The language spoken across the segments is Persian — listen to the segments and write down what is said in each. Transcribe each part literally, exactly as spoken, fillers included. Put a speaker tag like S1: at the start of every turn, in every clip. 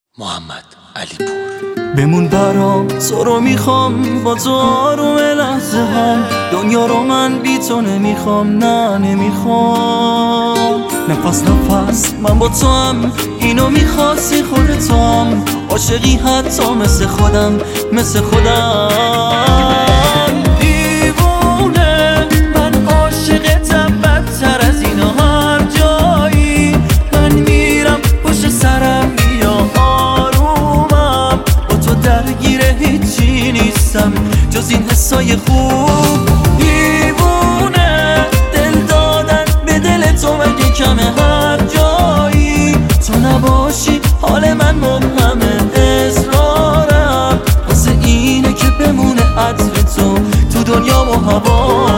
S1: محمد علی پور.
S2: بمون برام، تو رو میخوام، با تو آروم لحظه هم. دنیا رو من بی تو نمیخوام، نه نمیخوام. نفس نفس من با تو هم، اینو میخواستی خودت هم. عاشقی حتی مثل خودم، مثل خودم. دیوونه من عاشقتم، بدتر از اینا هر جایی. من میرم پشت سرم، بیا آرومم. با تو درگیره هیچی نیستم جز این حسای خوب. دیوونه دل دادن به دل تو مگه کمه؟ هر جایی تو نباشی حال من مبهمه. اصرارم واسه اینه که بمونه عطر تو تو دنیا و هوا.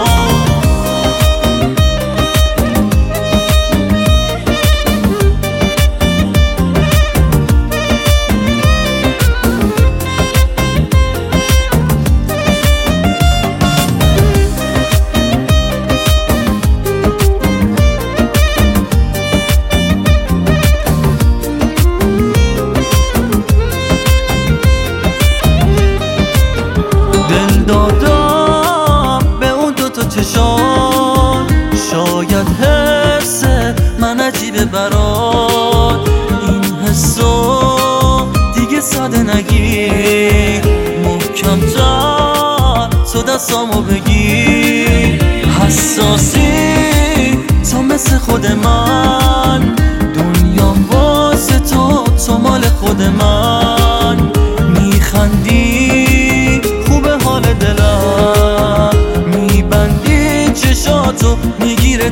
S2: دادم به اون دوتا چشان، شاید حس من عجیبه برات. این حسو دیگه ساده نگیر، محکم تر تو دستامو بگیر. حساسی تو مثل خود من، دنیام واسه تو، تو مال خود من. میخندی تو میگیره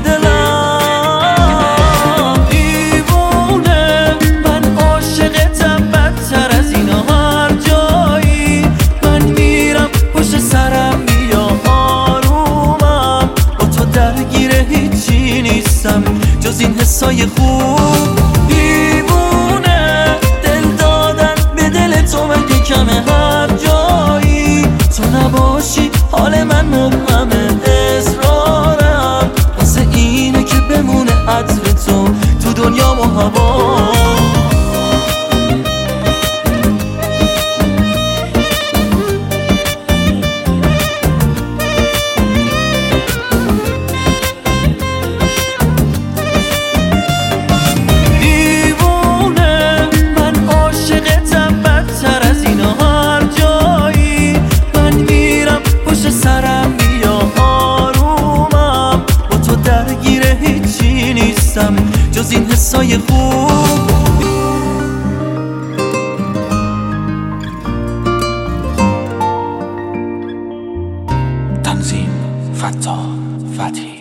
S2: دلم. دیوونه من عاشقتم، بدتر از اینا هر جایی. من میرم پشت سرم، بیا آرومم. با تو درگیره هیچی نیستم جز این حسای خوب. دیوونه دل دادن به دل تو مگه کمه؟ هر جایی تو نباشی حال من مبهمه. عطر تو تو دنیا و هوا. دیوونه من عاشقتم، بدتر از اینا هر جایی. من میرم پشت سرم، بیا آرومم. با تو درگیره هیچی نیستم جز این حسای خوب.
S1: تنظیم فتاح فتحی.